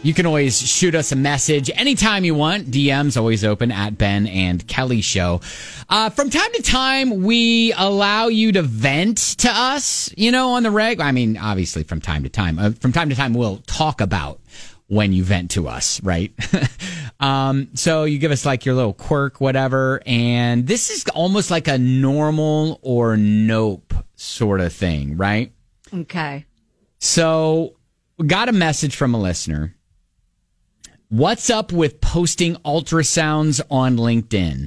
You can always shoot us a message anytime you want. DM's always open at Ben and Kelly Show. From time to time, we allow you to vent to us, on the reg. I mean, obviously from time to time. From time to time, we'll talk about when you vent to us, right? So you give us like your little quirk, whatever. And this is almost like a normal or nope sort of thing, right? Okay. So we got a message from a listener. What's up with posting ultrasounds on LinkedIn?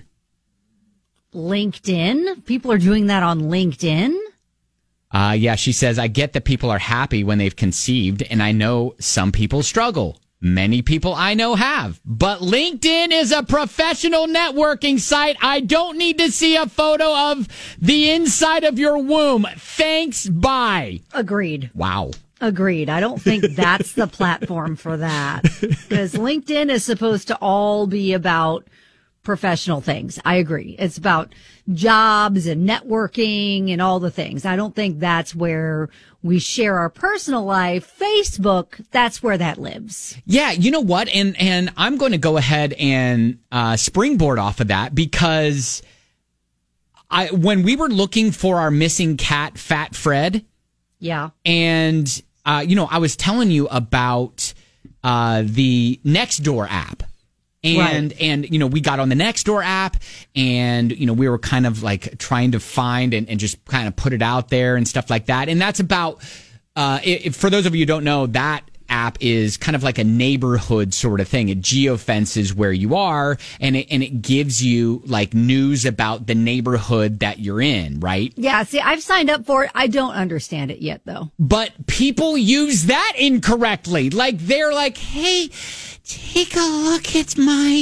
LinkedIn? People are doing that on LinkedIn? Yeah, she says, I get that people are happy when they've conceived, and I know some people struggle. Many people I know have. But LinkedIn is a professional networking site. I don't need to see a photo of the inside of your womb. Thanks, bye. Agreed. Wow. Agreed. I don't think that's the platform for that. Because LinkedIn is supposed to all be about professional things. I agree. It's about jobs and networking and all the things. I don't think that's where we share our personal life. Facebook, that's where that lives. Yeah, you know what? And I'm going to go ahead and springboard off of that because when we were looking for our missing cat, Fat Fred. Yeah. And, I was telling you about the Nextdoor app. And we got on the Nextdoor app and, we were kind of like trying to find and just kind of put it out there and stuff like that. And that's about, for those of you who don't know, that app is kind of like a neighborhood sort of thing. It geofences where you are and it gives you like news about the neighborhood that you're in, right? Yeah, see, I've signed up for it. I don't understand it yet, though. But people use that incorrectly. Like they're like, hey, take a look at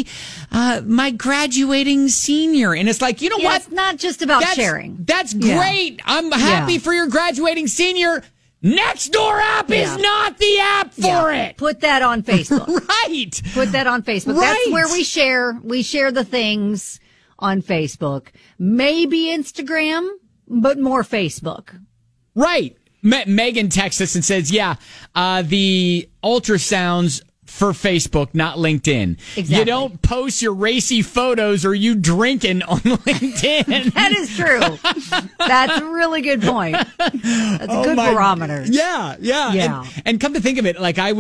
my graduating senior. And it's like, what? It's not just about sharing. That's great. I'm happy for your graduating senior. Nextdoor app is not the app for it. Put that on Facebook. Right. Put that on Facebook. Right. That's where we share. We share the things on Facebook. Maybe Instagram, but more Facebook. Right. Megan texts us and says, the ultrasounds for Facebook, not LinkedIn. Exactly. You don't post your racy photos or you drinking on LinkedIn. That is true. That's a really good point. That's a good barometer. Yeah. And come to think of it, like I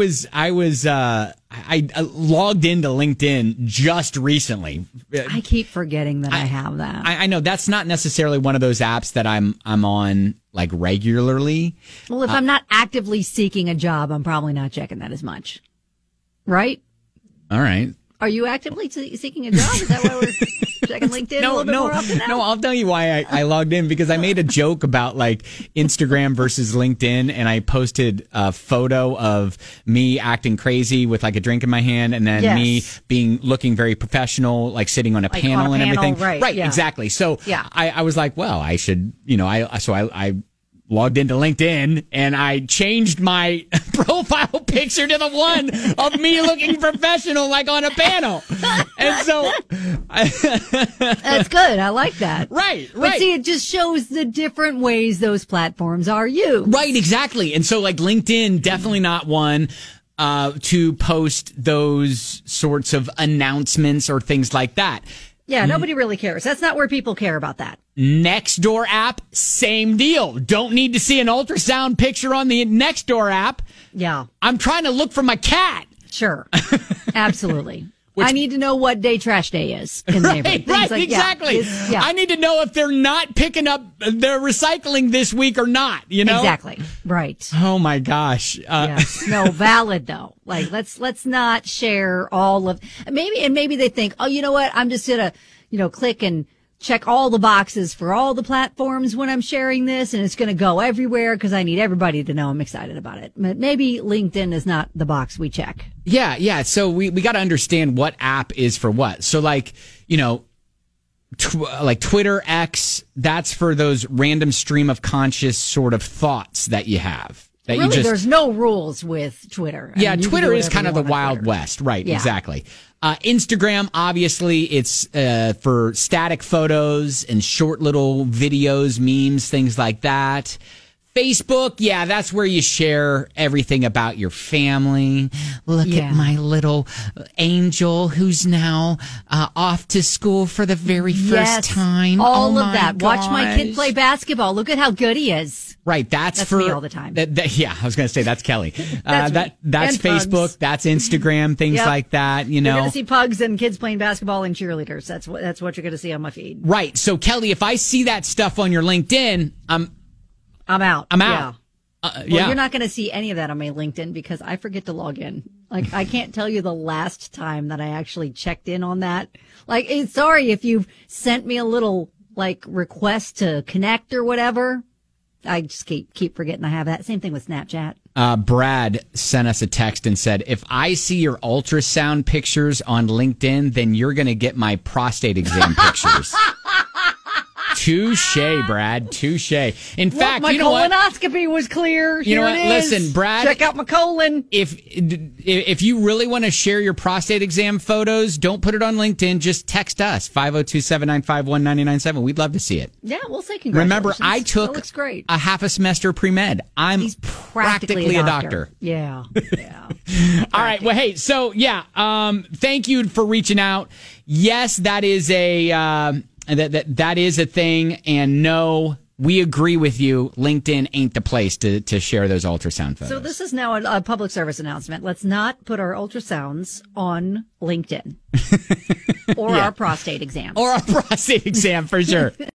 logged into LinkedIn just recently. I keep forgetting that I have that. I know that's not necessarily one of those apps that I'm on like regularly. Well, if I'm not actively seeking a job, I'm probably not checking that as much. Right? All right. Are you actively seeking a job? Is that why we're checking LinkedIn a little bit more often now? No, I'll tell you why I logged in, because I made a joke about like Instagram versus LinkedIn, and I posted a photo of me acting crazy with like a drink in my hand, and then me looking very professional, like sitting on a panel and everything. Right, exactly. So I was like, well, I should, I logged into LinkedIn and I changed my profile picture to the one of me looking professional, like on a panel. And so that's good. I like that. Right. But see, it just shows the different ways those platforms are used. Right, exactly. And so like LinkedIn, definitely not one to post those sorts of announcements or things like that. Yeah, nobody really cares. That's not where people care about that. Nextdoor app, same deal. Don't need to see an ultrasound picture on the Nextdoor app. Yeah. I'm trying to look for my cat. Sure. Absolutely. I need to know what day trash day is in the neighborhood. Right, like, exactly. I need to know if they're not picking up their recycling this week or not, Exactly. Right. Oh my gosh. Yes. No, valid though. Like let's not share all of maybe they think, "Oh, you know what? I'm just going to, click and check all the boxes for all the platforms when I'm sharing this, and it's going to go everywhere because I need everybody to know I'm excited about it." But maybe LinkedIn is not the box we check. Yeah. So we got to understand what app is for what. So like, like Twitter, X, that's for those random stream of conscious sort of thoughts that you have. That really, there's no rules with Twitter. Yeah, Twitter is kind of the Wild West. Right, exactly. Instagram, obviously, it's for static photos and short little videos, memes, things like that. Facebook, yeah, that's where you share everything about your family. Look at my little angel who's now off to school for the very first time. All of that. Gosh. Watch my kid play basketball. Look at how good he is. Right, that's for me all the time. Yeah, I was going to say that's Kelly. that's Facebook, pugs. That's Instagram, things like that. You know, you're going to see pugs and kids playing basketball and cheerleaders. That's what you're going to see on my feed. Right. So Kelly, if I see that stuff on your LinkedIn, I'm out. Yeah. Well, you're not going to see any of that on my LinkedIn because I forget to log in. Like, I can't tell you the last time that I actually checked in on that. Like, sorry if you've sent me a little request to connect or whatever. I just keep forgetting I have that. Same thing with Snapchat. Brad sent us a text and said, if I see your ultrasound pictures on LinkedIn, then you're going to get my prostate exam pictures. Touche, Brad. Touche. In fact, my colonoscopy was clear. You know what? Listen, Brad. Check out my colon. If you really want to share your prostate exam photos, don't put it on LinkedIn. Just text us 502-795-1997. We'd love to see it. Yeah, we'll say congratulations. Remember, I took a half a semester pre-med. He's practically a doctor. Yeah. All right. Well, hey. So thank you for reaching out. Yes, that is a. That is a thing, and no, we agree with you. LinkedIn ain't the place to share those ultrasound photos. So this is now a public service announcement. Let's not put our ultrasounds on LinkedIn or our prostate exams. Or our prostate exam, for sure.